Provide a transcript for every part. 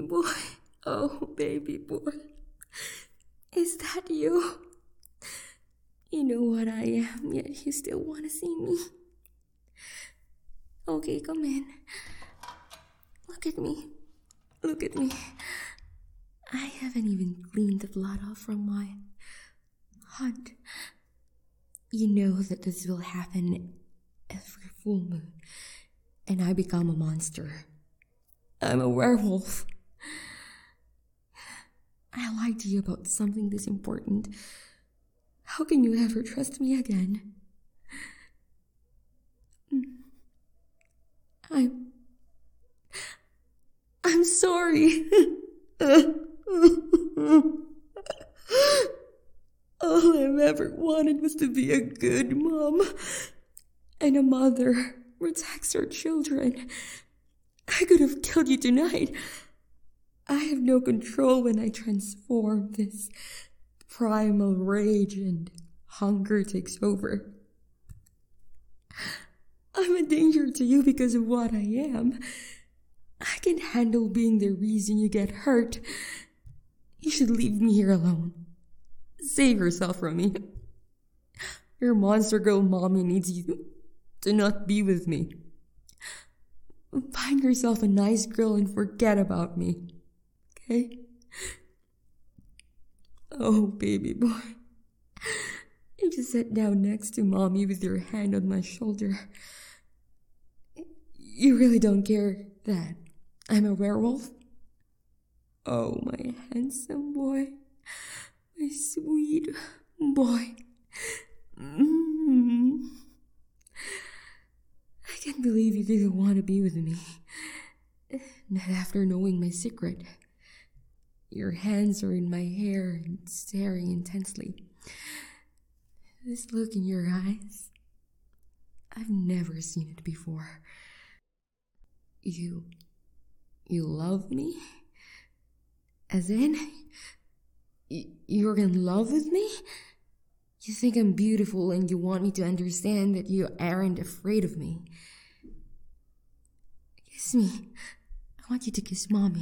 boy. Oh, baby boy. Is that you? You know what I am, yet you still want to see me. Okay, come in. Look at me. Look at me. I haven't even cleaned the blood off from my hunt. You know that this will happen every full moon, and I become a monster. I'm a werewolf. I lied to you about something this important. How can you ever trust me again? I'm sorry. All I've ever wanted was to be a good mom and a mother protects her children. I could have killed you tonight. I have no control when I transform. This primal rage and hunger takes over. I'm a danger to you because of what I am. I can handle being the reason you get hurt. You should leave me here alone. Save yourself from me. Your monster girl mommy needs you to not be with me. Find yourself a nice girl and forget about me. Okay? Oh, baby boy. You just sat down next to mommy with your hand on my shoulder. You really don't care that I'm a werewolf? Oh, my handsome boy. My sweet boy. I can't believe you didn't want to be with me. Not after knowing my secret. Your hands are in my hair and staring intensely. This look in your eyes, I've never seen it before. You love me? As in, you're in love with me? You think I'm beautiful and you want me to understand that you aren't afraid of me. Kiss me. I want you to kiss mommy.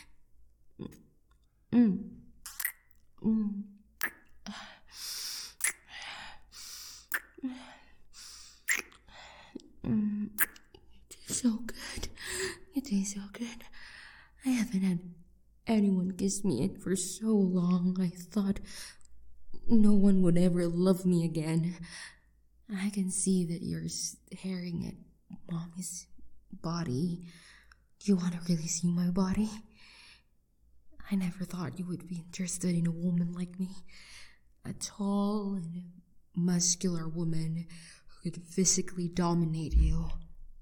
You taste so good. You taste so good. I haven't had anyone kiss me in for so long. I thought no one would ever love me again. I can see that you're staring at mommy's body. Do you want to really see my body? I never thought you would be interested in a woman like me. A tall and muscular woman who could physically dominate you.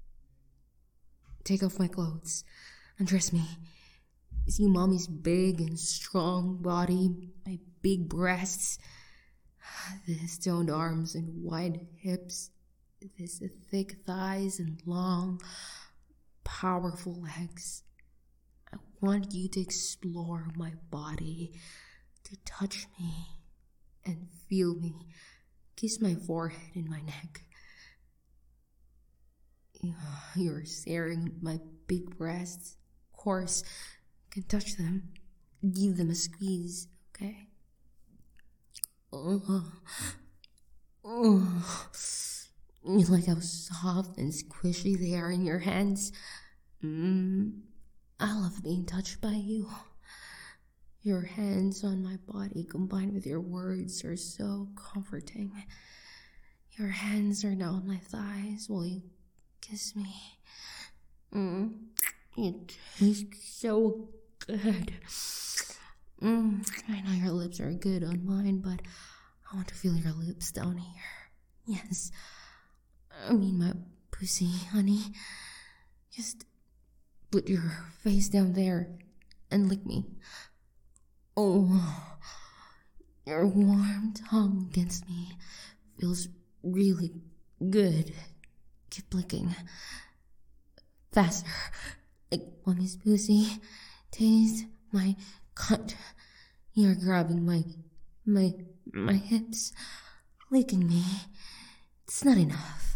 Take off my clothes. Undress me. See mommy's big and strong body, my big breasts, the stoned arms and wide hips, this thick thighs and long, powerful legs. I want you to explore my body, to touch me and feel me, kiss my forehead and my neck. You're staring at my big breasts. Of course, you can touch them. Give them a squeeze, okay? You like how soft and squishy they are in your hands? I love being touched by you. Your hands on my body combined with your words are so comforting. Your hands are down my thighs while you kiss me. It tastes so good. I know your lips are good on mine, but I want to feel your lips down here. Yes. I mean my pussy, honey. Just put your face down there and lick me. Oh, your warm tongue against me feels really good. Keep licking. Faster. Like mommy's pussy. Taste my cunt. You're grabbing my hips. Licking me. It's not enough.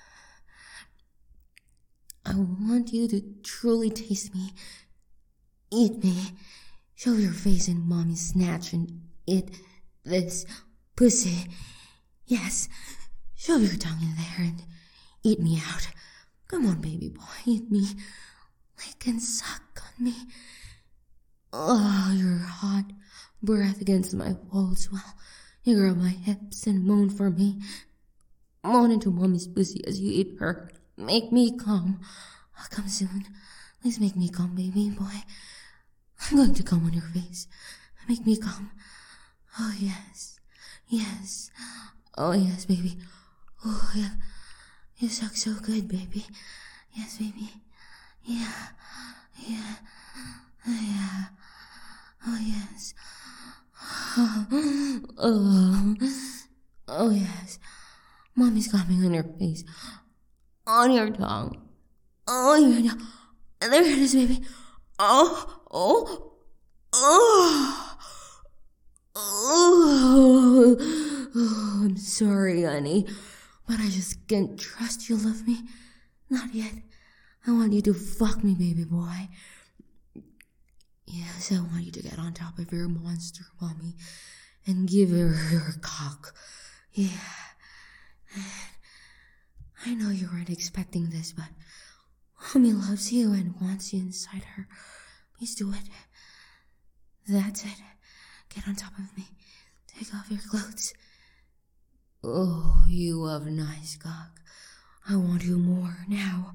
I want you to truly taste me. Eat me. Show your face in mommy's snatch and eat this pussy. Yes, shove your tongue in there and eat me out. Come on, baby boy, eat me. Lick and suck on me. Oh, your hot breath against my walls while you grab my hips and moan for me. Moan into mommy's pussy as you eat her. Make me come. I'll come soon. Please make me come, baby boy. I'm going to come on your face. Make me come. Oh, yes. Yes. Oh, yes, baby. Oh, yeah. You suck so good, baby. Yes, baby. Yeah. Yeah. Yeah. Oh, yes. Oh. Oh, yes. Mommy's coming on your face. On your tongue. Oh, your tongue. There it is, baby. Oh. Oh. Oh. Oh. Oh, I'm sorry, honey. But I just can't trust you love me. Not yet. I want you to fuck me, baby boy. Yes, I want you to get on top of your monster mommy and give her your cock. Yeah. I know you weren't expecting this, but mommy loves you and wants you inside her. Please do it. That's it. Get on top of me. Take off your clothes. Oh, you have a nice cock. I want you more now.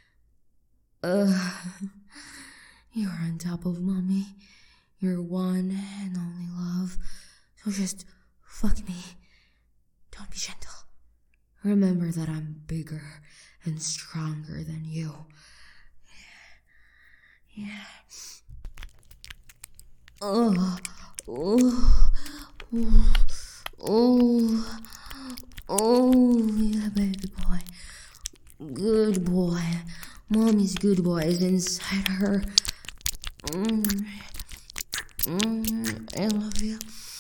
You're on top of mommy. You're one and only love. So just fuck me. Don't be gentle. Remember that I'm bigger and stronger than you. Yeah. Oh. Oh. Oh. Oh. Oh, yeah, baby boy. Good boy. Mommy's good boy is inside her. I love you.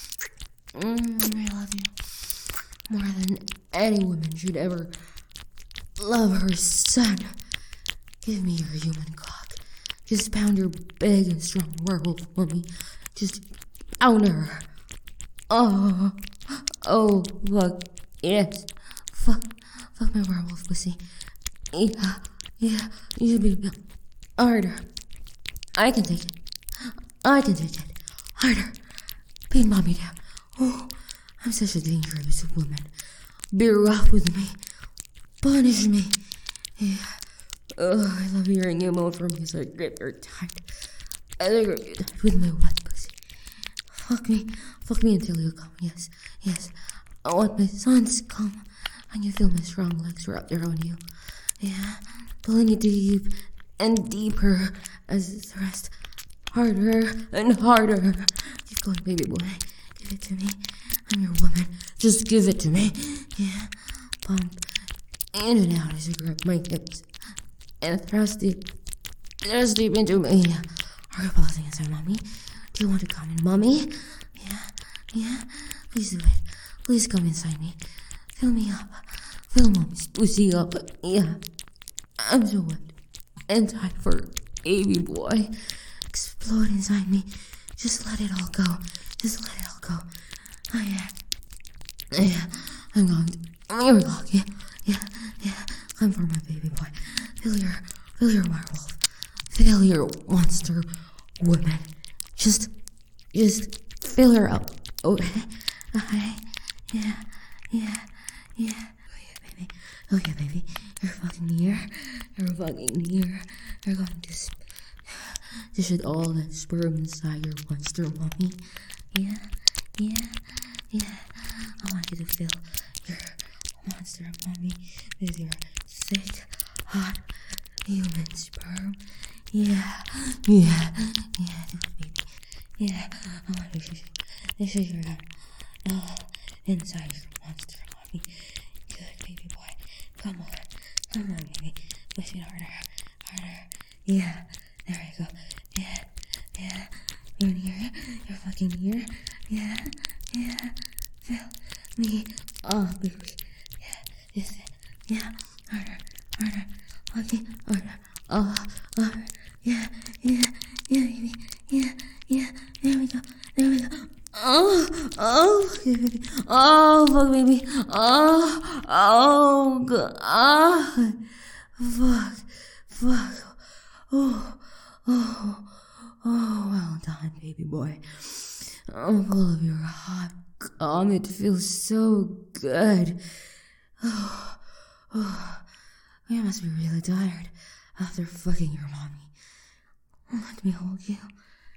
I love you. More than any woman should ever love her son. Give me your human cock. Just pound your big and strong werewolf for me. Just pound her. Oh, fuck. Yes. Fuck my werewolf pussy. Yeah, you should be harder. I can take it. Harder. Pin mommy down. Oh, I'm such a dangerous woman. Be rough with me. Punish me. Yeah. Oh, I love hearing you moan for me as I grip your tight. I grip you tight with my wet pussy. Fuck me until you come. Yes. I want my sons to come. And you feel my strong legs wrapped around you. Yeah, pulling it deep and deeper as the thrust. Harder and harder. Keep going, baby boy. Give it to me. I'm your woman. Just give it to me. Yeah. Pump in and out as you grab my hips. And thrust deep into me. Are you pulsing inside mommy? Do you want to come in, mommy? Yeah. Please do it. Please come inside me. Fill me up. Fill mommy's pussy up. Yeah. I'm so wet and tight for baby boy. Explode inside me. Just let it all go. Oh, yeah. I'm going to your cock. Yeah. Come for my baby boy. Fill your werewolf. Fill your monster woman. Just fill her up. Okay. Yeah. Oh yeah, baby. You're fucking near. You're going to shed all that sperm inside your monster mommy. Yeah. I want you to fill your monster mommy with your thick, hot human sperm. Yeah. Do it, baby. Yeah. I want you to figure out inside your monster mommy. Good, baby boy. Come on, baby. Push it harder. Yeah, there we go. Yeah. You're near. You're fucking near. Yeah. Fill me up, baby. Yeah, this it. Yeah, harder. Okay, harder. Yeah, baby. Oh, fuck, baby. Oh, God. Fuck. Oh, well done, baby boy. Oh, all of your hot cum, it feels so good. You must be really tired after fucking your mommy. Let me hold you.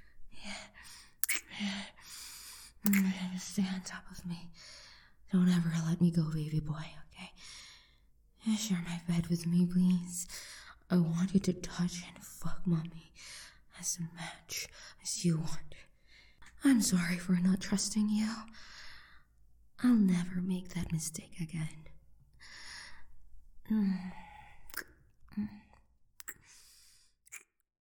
Yeah. Stay on top of me. Don't ever let me go, baby boy, okay? Share my bed with me, please. I want you to touch and fuck mommy as much as you want. I'm sorry for not trusting you. I'll never make that mistake again.